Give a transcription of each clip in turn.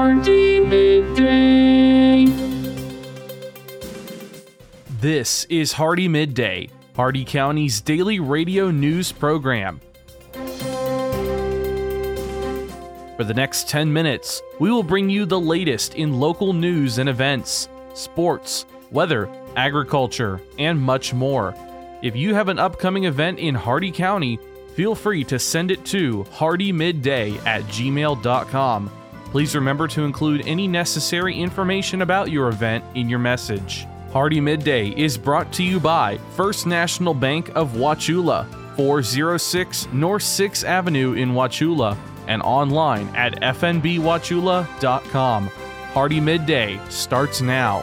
Hardy Midday. This is Hardy Midday, Hardy County's daily radio news program. For the next 10 minutes, we will bring you the latest in local news and events, sports, weather, agriculture, and much more. If you have an upcoming event in Hardy County, feel free to send it to hardymidday@gmail.com. Please remember to include any necessary information about your event in your message. Hardy Midday is brought to you by First National Bank of Wauchula, 406 North 6th Avenue in Wauchula, and online at fnbwauchula.com. Hardy Midday starts now.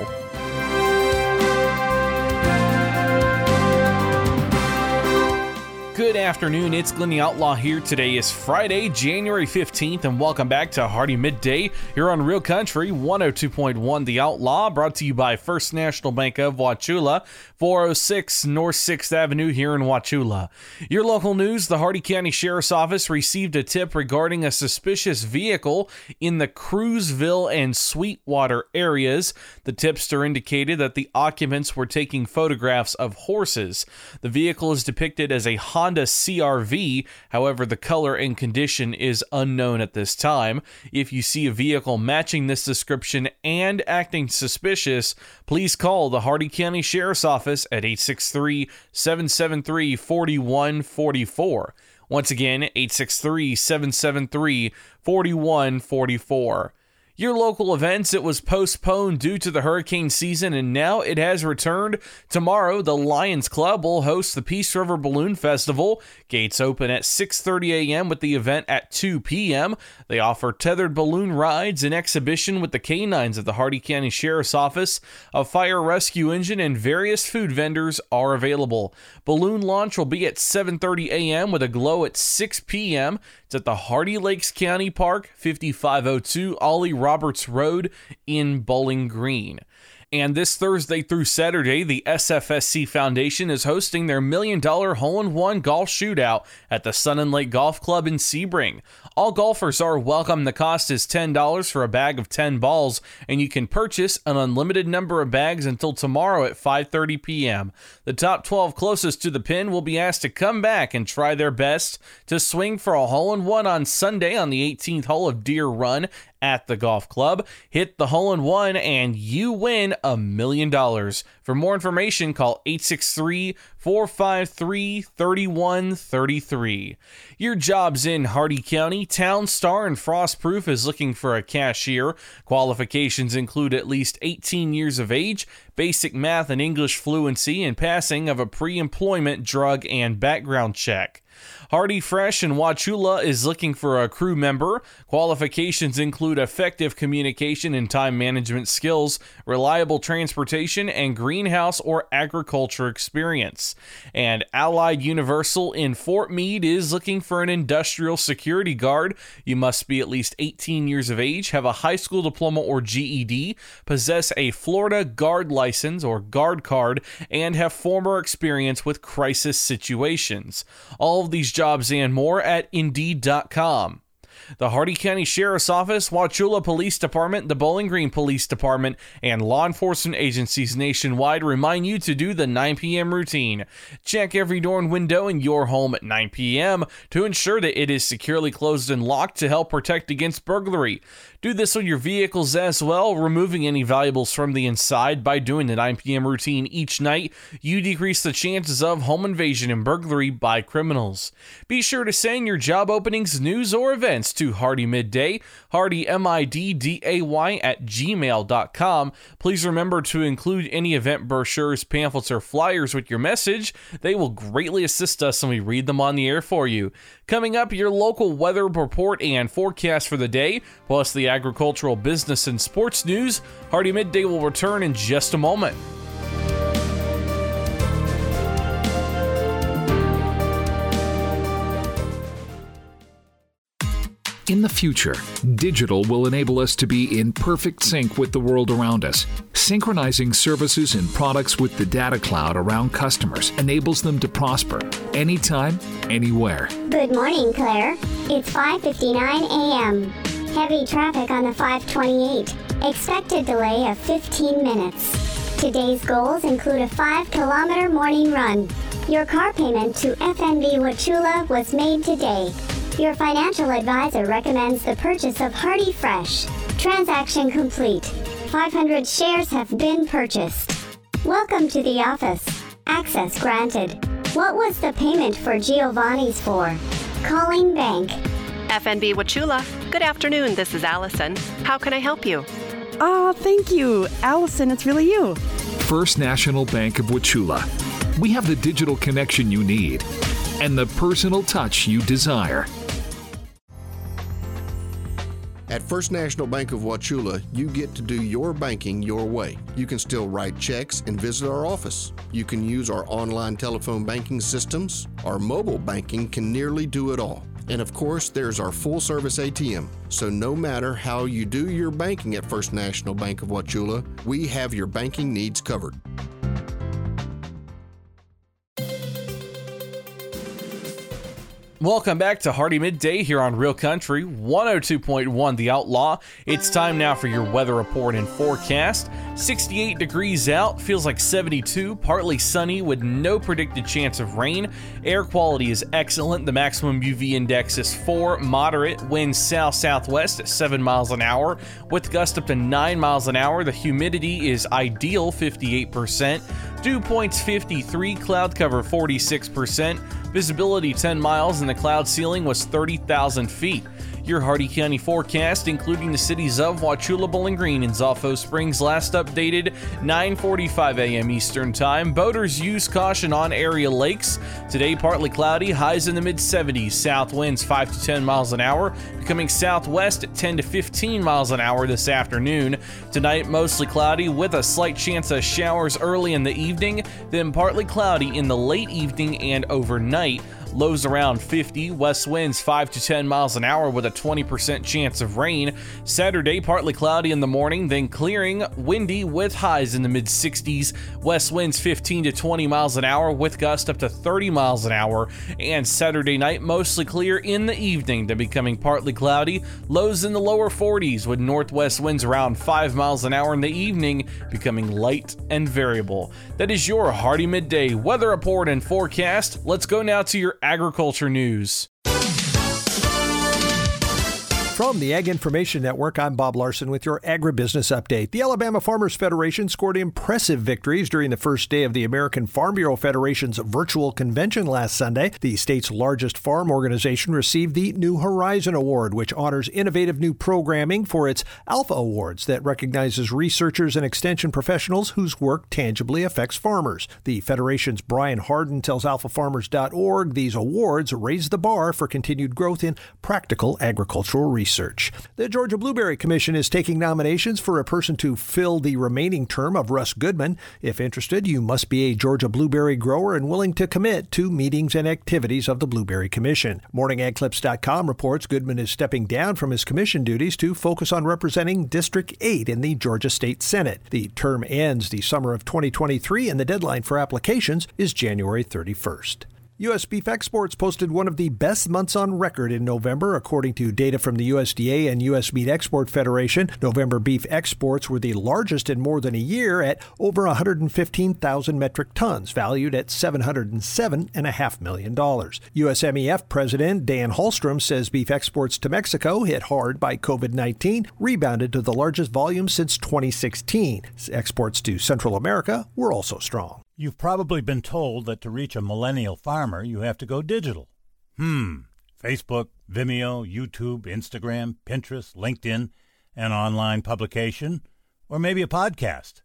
Good afternoon, it's Glenn the Outlaw here. Today is Friday, January 15th, and welcome back to Hardy Midday here on Real Country 102.1 The Outlaw, brought to you by First National Bank of Wauchula, 406 North 6th Avenue here in Wauchula. Your local news: the Hardy County Sheriff's Office received a tip regarding a suspicious vehicle in the Cruzville and Sweetwater areas. The tipster indicated that the occupants were taking photographs of horses. The vehicle is depicted as a Honda CR-V, however, the color and condition is unknown at this time. If you see a vehicle matching this description and acting suspicious, please call the Hardy County Sheriff's Office at 863-773-4144. Once again, 863-773-4144. Your local events: it was postponed due to the hurricane season, and now it has returned. Tomorrow, the Lions Club will host the Peace River Balloon Festival. Gates open at 6:30 a.m. with the event at 2 p.m. They offer tethered balloon rides, an exhibition with the canines of the Hardy County Sheriff's Office, a fire rescue engine, and various food vendors are available. Balloon launch will be at 7:30 a.m. with a glow at 6 p.m. It's at the Hardy Lakes County Park, 5502 Ollie Roberts Road in Bowling Green. And this Thursday through Saturday, the SFSC Foundation is hosting their $1 million hole-in-one golf shootout at the Sun and Lake Golf Club in Sebring. All golfers are welcome. The cost is $10 for a bag of 10 balls, and you can purchase an unlimited number of bags until tomorrow at 5:30 p.m. The top 12 closest to the pin will be asked to come back and try their best to swing for a hole-in-one on Sunday on the 18th hole of Deer Run at the golf club. Hit the hole-in-one and you win $1 million. For more information, call 863-453-3133. Your jobs in Hardy County: Town Star and Frostproof is looking for a cashier. Qualifications include at least 18 years of age, basic math and English fluency, and passing of a pre-employment drug and background check. Hardy Fresh in Wauchula is looking for a crew member. Qualifications include effective communication and time management skills, reliable transportation, and greenhouse or agriculture experience. And Allied Universal in Fort Meade is looking for an industrial security guard. You must be at least 18 years of age, have a high school diploma or GED, possess a Florida guard license or guard card, and have former experience with crisis situations. All of these jobs and more at Indeed.com. The Hardy County Sheriff's Office, Wauchula Police Department, the Bowling Green Police Department, and law enforcement agencies nationwide remind you to do the 9 p.m. routine. Check every door and window in your home at 9 p.m. to ensure that it is securely closed and locked to help protect against burglary. Do this on your vehicles as well, removing any valuables from the inside. By doing the 9 p.m. routine each night, you decrease the chances of home invasion and burglary by criminals. Be sure to send your job openings, news, or events to Hardy Midday, Hardy MIDDAY @gmail.com. Please remember to include any event brochures, pamphlets, or flyers with your message. They will greatly assist us when we read them on the air for you. Coming up, your local weather report and forecast for the day, plus the agricultural, business, and sports news. Hardy Midday will return in just a moment. In the future, digital will enable us to be in perfect sync with the world around us. Synchronizing services and products with the data cloud around customers enables them to prosper anytime, anywhere. Good morning, Claire. It's 5:59 a.m. Heavy traffic on the 528. Expected delay of 15 minutes. Today's goals include a 5-kilometer morning run. Your car payment to FNB Wauchula was made today. Your financial advisor recommends the purchase of Hardy Fresh. Transaction complete. 500 shares have been purchased. Welcome to the office. Access granted. What was the payment for Giovanni's for? Calling bank. FNB Wauchula. Good afternoon, this is Allison. How can I help you? Thank you. Allison, it's really you. First National Bank of Wauchula. We have the digital connection you need and the personal touch you desire. At First National Bank of Wauchula, you get to do your banking your way. You can still write checks and visit our office. You can use our online telephone banking systems. Our mobile banking can nearly do it all. And of course, there's our full-service ATM. So no matter how you do your banking at First National Bank of Wauchula, we have your banking needs covered. Welcome back to Hardy Midday here on Real Country 102.1 The Outlaw. It's time now for your weather report and forecast. 68 degrees out, feels like 72, partly sunny with no predicted chance of rain. Air quality is excellent. The maximum UV index is 4, moderate. Winds south-southwest at 7 miles an hour with gusts up to 9 miles an hour. The humidity is ideal, 58%. Dew points 53, cloud cover 46%. Visibility 10 miles and the cloud ceiling was 30,000 feet. Your Hardy County forecast, including the cities of Wauchula, Bowling Green, and Zolfo Springs, last updated 9:45 a.m. Eastern Time. Boaters use caution on area lakes. Today, partly cloudy, highs in the mid-70s. South winds 5 to 10 miles an hour, becoming southwest at 10 to 15 miles an hour this afternoon. Tonight, mostly cloudy with a slight chance of showers early in the evening, then partly cloudy in the late evening and overnight. Lows around 50, west winds 5 to 10 miles an hour with a 20% chance of rain. Saturday, partly cloudy in the morning, then clearing, windy with highs in the mid-60s. West winds 15 to 20 miles an hour with gusts up to 30 miles an hour. And Saturday night, mostly clear in the evening, then becoming partly cloudy. Lows in the lower 40s with northwest winds around 5 miles an hour in the evening, becoming light and variable. That is your Hardy Midday weather report and forecast. Let's go now to your agriculture news. From the Ag Information Network, I'm Bob Larson with your agribusiness update. The Alabama Farmers Federation scored impressive victories during the first day of the American Farm Bureau Federation's virtual convention last Sunday. The state's largest farm organization received the New Horizon Award, which honors innovative new programming for its Alpha Awards that recognizes researchers and extension professionals whose work tangibly affects farmers. The Federation's Brian Harden tells alphafarmers.org these awards raise the bar for continued growth in practical agricultural research. The Georgia Blueberry Commission is taking nominations for a person to fill the remaining term of Russ Goodman. If interested, you must be a Georgia blueberry grower and willing to commit to meetings and activities of the Blueberry Commission. MorningAgClips.com reports Goodman is stepping down from his commission duties to focus on representing District 8 in the Georgia State Senate. The term ends the summer of 2023, and the deadline for applications is January 31st. U.S. beef exports posted one of the best months on record in November, according to data from the USDA and U.S. Meat Export Federation. November beef exports were the largest in more than a year at over 115,000 metric tons, valued at $707.5 million. USMEF President Dan Hallstrom says beef exports to Mexico, hit hard by COVID-19, rebounded to the largest volume since 2016. Exports to Central America were also strong. You've probably been told that to reach a millennial farmer, you have to go digital. Facebook, Vimeo, YouTube, Instagram, Pinterest, LinkedIn, an online publication, or maybe a podcast.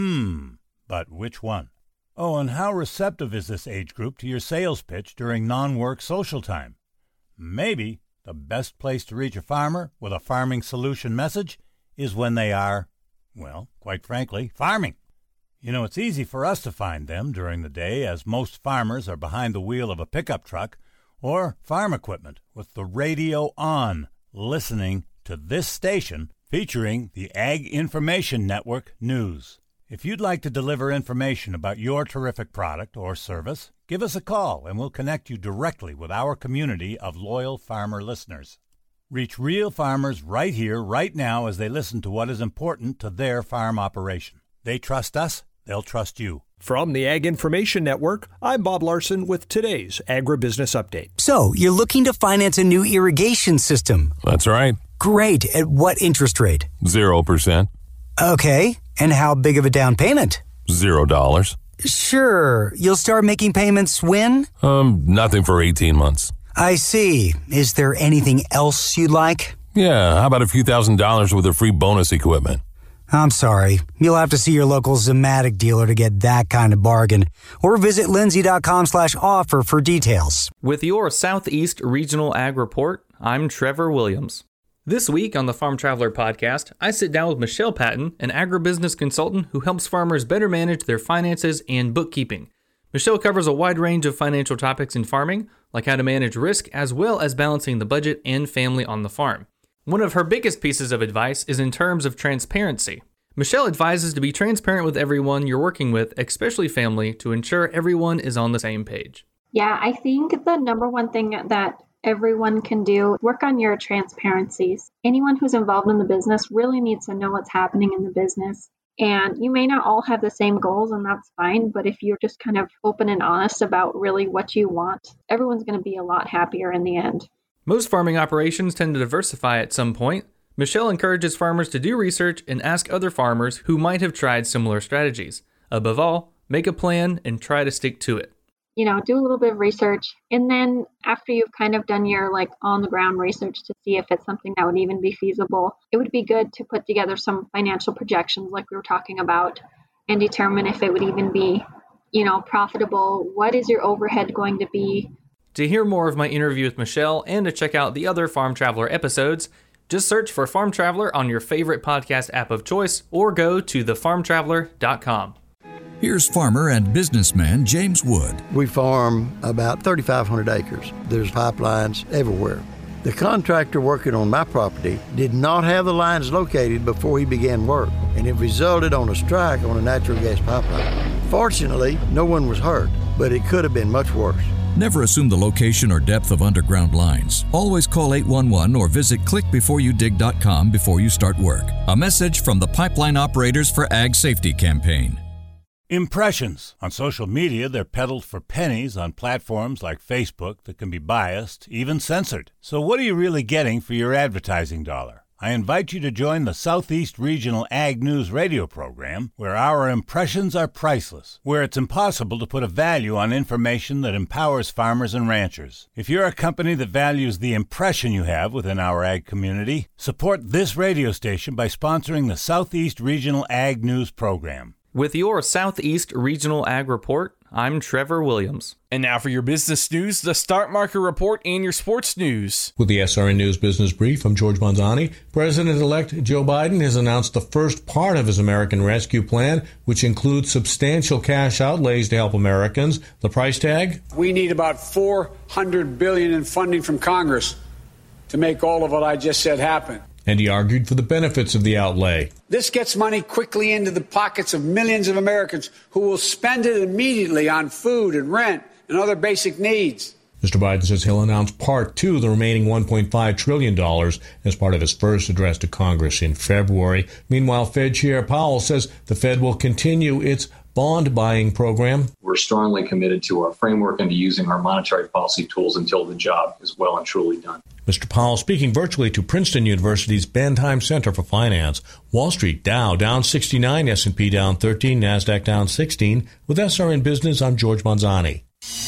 But which one? Oh, and how receptive is this age group to your sales pitch during non-work social time? Maybe the best place to reach a farmer with a farming solution message is when they are, well, quite frankly, farming. You know, it's easy for us to find them during the day, as most farmers are behind the wheel of a pickup truck or farm equipment with the radio on, listening to this station featuring the Ag Information Network News. If you'd like to deliver information about your terrific product or service, give us a call and we'll connect you directly with our community of loyal farmer listeners. Reach real farmers right here, right now, as they listen to what is important to their farm operation. They trust us, they'll trust you. From the Ag Information Network, I'm Bob Larson with today's Agribusiness Update. So, you're looking to finance a new irrigation system? That's right. Great. At what interest rate? 0%. Okay. And how big of a down payment? $0. Sure. You'll start making payments when? Nothing for 18 months. I see. Is there anything else you'd like? Yeah, how about a few $1,000s with a free bonus equipment? I'm sorry. You'll have to see your local Zematic dealer to get that kind of bargain. Or visit lindsay.com/offer for details. With your Southeast Regional Ag Report, I'm Trevor Williams. This week on the Farm Traveler podcast, I sit down with Michelle Patton, an agribusiness consultant who helps farmers better manage their finances and bookkeeping. Michelle covers a wide range of financial topics in farming, like how to manage risk as well as balancing the budget and family on the farm. One of her biggest pieces of advice is in terms of transparency. Michelle advises to be transparent with everyone you're working with, especially family, to ensure everyone is on the same page. Yeah, I think the number one thing that everyone can do, work on your transparencies. Anyone who's involved in the business really needs to know what's happening in the business. And you may not all have the same goals, and that's fine. But if you're just kind of open and honest about really what you want, everyone's going to be a lot happier in the end. Most farming operations tend to diversify at some point. Michelle encourages farmers to do research and ask other farmers who might have tried similar strategies. Above all, make a plan and try to stick to it. Do a little bit of research. And then after you've kind of done your on the ground research to see if it's something that would even be feasible, it would be good to put together some financial projections like we were talking about and determine if it would even be, profitable. What is your overhead going to be? To hear more of my interview with Michelle and to check out the other Farm Traveler episodes, just search for Farm Traveler on your favorite podcast app of choice or go to thefarmtraveler.com. Here's farmer and businessman James Wood. We farm about 3,500 acres. There's pipelines everywhere. The contractor working on my property did not have the lines located before he began work, and it resulted on a strike on a natural gas pipeline. Fortunately, no one was hurt, but it could have been much worse. Never assume the location or depth of underground lines. Always call 811 or visit clickbeforeyoudig.com before you start work. A message from the Pipeline Operators for Ag Safety campaign. Impressions. On social media, they're peddled for pennies on platforms like Facebook that can be biased, even censored. So what are you really getting for your advertising dollar? I invite you to join the Southeast Regional Ag News radio program, where our impressions are priceless, where it's impossible to put a value on information that empowers farmers and ranchers. If you're a company that values the impression you have within our ag community, support this radio station by sponsoring the Southeast Regional Ag News program. With your Southeast Regional Ag Report, I'm Trevor Williams. And now for your business news, the Start Market Report, and your sports news. With the SRN News Business Brief, I'm George Manzani. President-elect Joe Biden has announced the first part of his American Rescue Plan, which includes substantial cash outlays to help Americans. The price tag? We need about $400 billion in funding from Congress to make all of what I just said happen. And he argued for the benefits of the outlay. This gets money quickly into the pockets of millions of Americans who will spend it immediately on food and rent and other basic needs. Mr. Biden says he'll announce Part 2, the remaining $1.5 trillion, as part of his first address to Congress in February. Meanwhile, Fed Chair Powell says the Fed will continue its bond buying program. We're strongly committed to our framework and to using our monetary policy tools until the job is well and truly done. Mr. Powell speaking virtually to Princeton University's Bentheim Center for Finance. Wall Street Dow down 69, S&P down 13, NASDAQ down 16. With SRN Business, I'm George Manzani.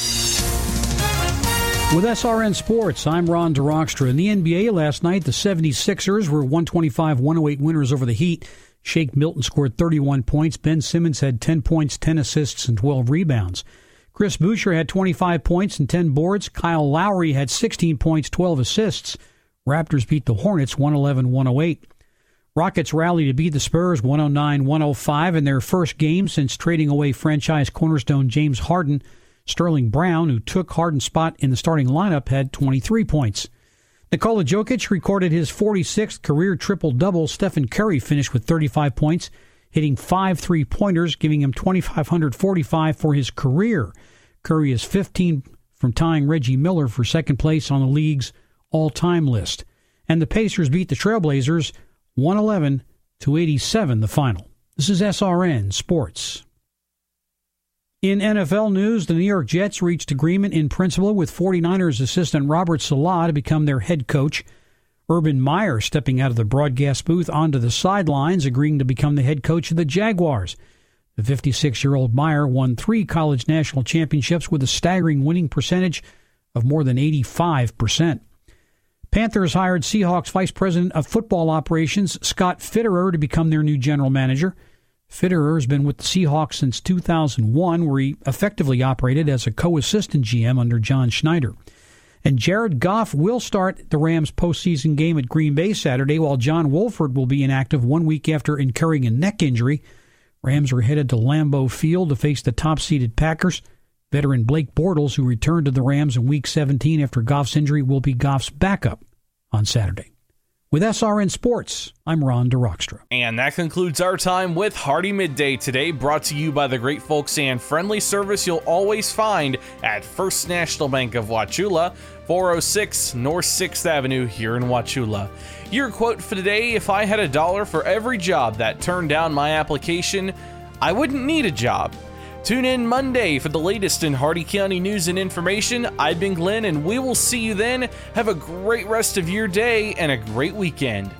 With SRN Sports, I'm Ron DeRockstra. In the NBA last night, the 76ers were 125-108 winners over the Heat. Shake Milton scored 31 points. Ben Simmons had 10 points, 10 assists, and 12 rebounds. Chris Boucher had 25 points and 10 boards. Kyle Lowry had 16 points, 12 assists. Raptors beat the Hornets 111-108. Rockets rallied to beat the Spurs 109-105 in their first game since trading away franchise cornerstone James Harden. Sterling Brown, who took Harden's spot in the starting lineup, had 23 points. Nikola Jokic recorded his 46th career triple-double. Stephen Curry finished with 35 points, hitting 5 3-pointers, giving him 2,545 for his career. Curry is 15 from tying Reggie Miller for second place on the league's all-time list. And the Pacers beat the Trailblazers 111-87 the final. This is SRN Sports. In NFL news, the New York Jets reached agreement in principle with 49ers assistant Robert Saleh to become their head coach. Urban Meyer stepping out of the broadcast booth onto the sidelines, agreeing to become the head coach of the Jaguars. The 56-year-old Meyer won 3 college national championships with a staggering winning percentage of more than 85%. Panthers hired Seahawks Vice President of Football Operations Scott Fitterer to become their new general manager. Fitterer has been with the Seahawks since 2001, where he effectively operated as a co-assistant GM under John Schneider. And Jared Goff will start the Rams' postseason game at Green Bay Saturday, while John Wolford will be inactive 1 week after incurring a neck injury. Rams are headed to Lambeau Field to face the top-seeded Packers. Veteran Blake Bortles, who returned to the Rams in Week 17 after Goff's injury, will be Goff's backup on Saturday. With SRN Sports, I'm Ron DeRockstra. And that concludes our time with Hardee Midday today, brought to you by the great folks and friendly service you'll always find at First National Bank of Wauchula, 406 North 6th Avenue here in Wauchula. Your quote for today: if I had $1 for every job that turned down my application, I wouldn't need a job. Tune in Monday for the latest in Hardee County news and information. I've been Glenn, and we will see you then. Have a great rest of your day and a great weekend.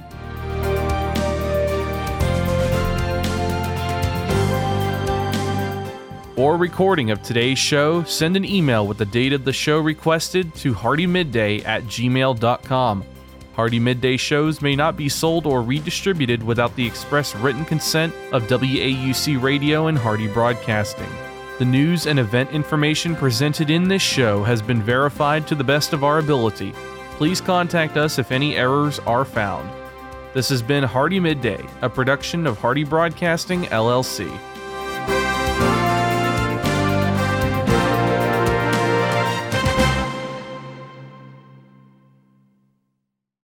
For a recording of today's show, send an email with the date of the show requested to hardeemidday@gmail.com. Hardee Midday shows may not be sold or redistributed without the express written consent of WAUC Radio and Hardee Broadcasting. The news and event information presented in this show has been verified to the best of our ability. Please contact us if any errors are found. This has been Hardee Midday, a production of Hardee Broadcasting, LLC.